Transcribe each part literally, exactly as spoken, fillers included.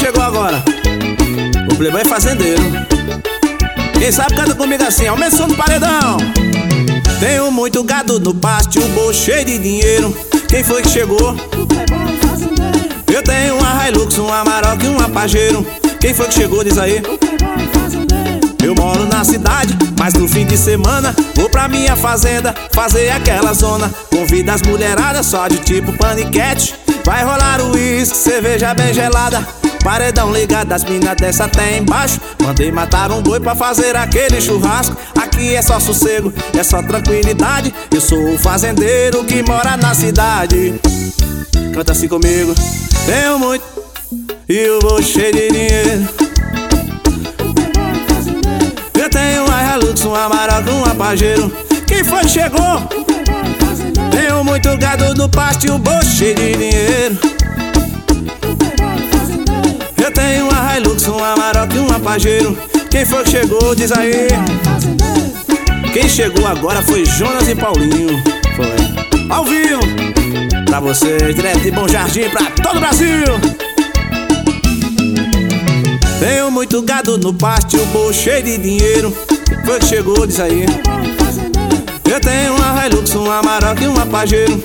chegou agora? O Playboy fazendeiro. Quem sabe canta comigo assim, aumenta o som do paredão. Tenho muito gado no pátio, bolso cheio de dinheiro. Quem foi que chegou? O Playboy fazendeiro. Eu tenho uma Hilux, um Amarok e um Pajero. Quem foi que chegou, diz aí? O Playboy fazendeiro. Eu moro na cidade, mas no fim de semana vou pra minha fazenda fazer aquela zona. Convido as mulheradas só de tipo paniquete. Vai rolar o uísque, cerveja bem gelada. Paredão ligado, as minas dessa até embaixo. Mandei matar um boi pra fazer aquele churrasco. Aqui é só sossego, é só tranquilidade. Eu sou o fazendeiro que mora na cidade. Canta assim comigo. Tenho muito e eu vou cheio de dinheiro. Eu tenho uma Hilux, um Amarok, um Pajero. Quem foi que chegou? Tenho muito gado no pasto e o bolso cheio de dinheiro. Eu tenho uma Hilux, um Amarok e um Pajero. Quem foi que chegou? Diz aí. Quem chegou agora foi Jonas e Paulinho. Foi ao vivo pra vocês, direto de Bom Jardim pra todo o Brasil. Tenho muito gado no pasto e o bolso cheio de dinheiro. Quem foi que chegou? Diz aí. Eu tenho uma Hilux, um Amarok e um Pajero.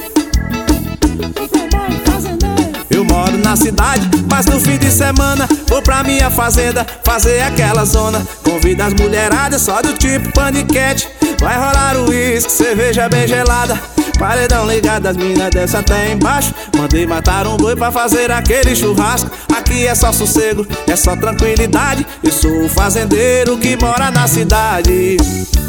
Eu moro na cidade, mas no fim de semana vou pra minha fazenda fazer aquela zona. Convido as mulheradas só do tipo paniquete. Vai rolar o uísque, cerveja bem gelada. Paredão ligado, as minas dessa até embaixo. Mandei matar um boi pra fazer aquele churrasco. Aqui é só sossego, é só tranquilidade. Eu sou o fazendeiro que mora na cidade.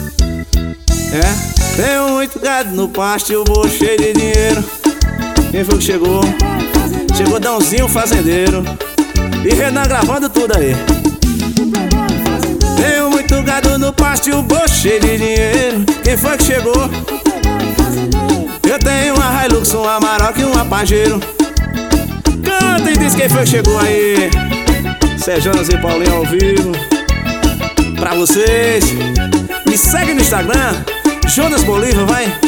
É, tenho muito gado no pasto e eu vou cheio de dinheiro. Quem foi que chegou? Chegou Dãozinho, fazendeiro. E Renan gravando tudo aí. Tenho muito gado no pasto e o bolso cheio de dinheiro. Quem foi que chegou? Eu tenho uma Hilux, um Amarok e um Pajero. Canta e diz quem foi que chegou aí. Cê é Jonas e Paulinho ao vivo pra vocês. Me segue no Instagram, Jonas Bolívar, vai.